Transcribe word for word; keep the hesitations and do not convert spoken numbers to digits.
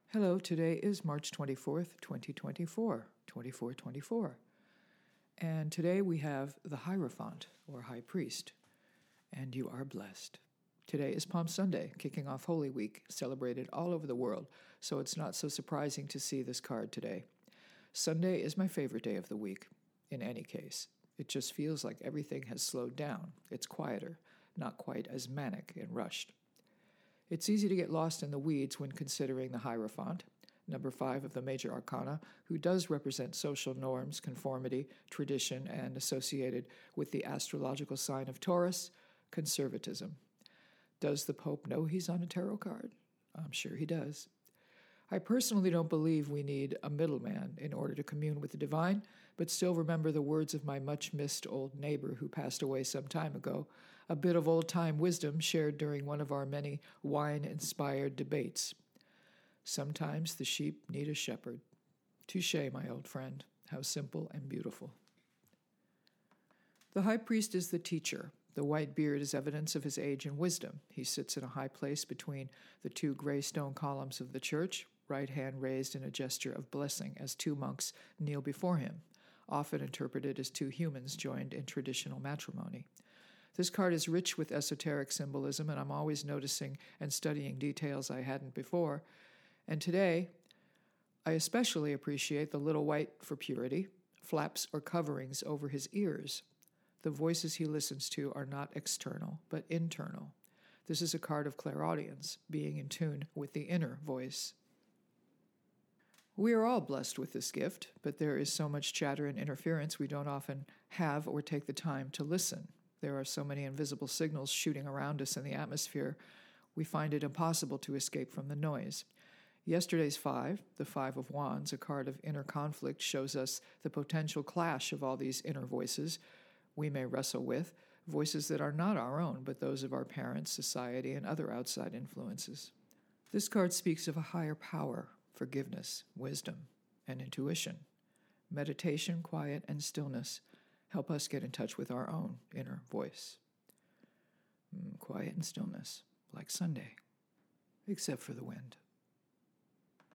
Hello, today is March twenty-fourth, twenty twenty-four, twenty-four twenty-four. And today we have the Hierophant, or High Priest, and you are blessed. Today is Palm Sunday, kicking off Holy Week, celebrated all over the world, so it's not so surprising to see this card today. Sunday is my favorite day of the week, in any case. It just feels like everything has slowed down. It's quieter, not quite as manic and rushed. It's easy to get lost in the weeds when considering the Hierophant, number five of the major arcana, who does represent social norms, conformity, tradition, and associated with the astrological sign of Taurus, conservatism. Does the Pope know he's on a tarot card? I'm sure he does. I personally don't believe we need a middleman in order to commune with the divine, but still remember the words of my much-missed old neighbor who passed away some time ago, a bit of old-time wisdom shared during one of our many wine-inspired debates. Sometimes the sheep need a shepherd. Touché, my old friend. How simple and beautiful. The high priest is the teacher. The white beard is evidence of his age and wisdom. He sits in a high place between the two gray stone columns of the church, right hand raised in a gesture of blessing as two monks kneel before him, often interpreted as two humans joined in traditional matrimony. This card is rich with esoteric symbolism, and I'm always noticing and studying details I hadn't before. And today, I especially appreciate the little white for purity, flaps or coverings over his ears. The voices he listens to are not external, but internal. This is a card of clairaudience, being in tune with the inner voice. We are all blessed with this gift, but there is so much chatter and interference we don't often have or take the time to listen. There are so many invisible signals shooting around us in the atmosphere, we find it impossible to escape from the noise. Yesterday's five, the Five of Wands, a card of inner conflict, shows us the potential clash of all these inner voices we may wrestle with, voices that are not our own, but those of our parents, society, and other outside influences. This card speaks of a higher power, forgiveness, wisdom, and intuition. Meditation, quiet, and stillness help us get in touch with our own inner voice. Mm, quiet and stillness, like Sunday, except for the wind.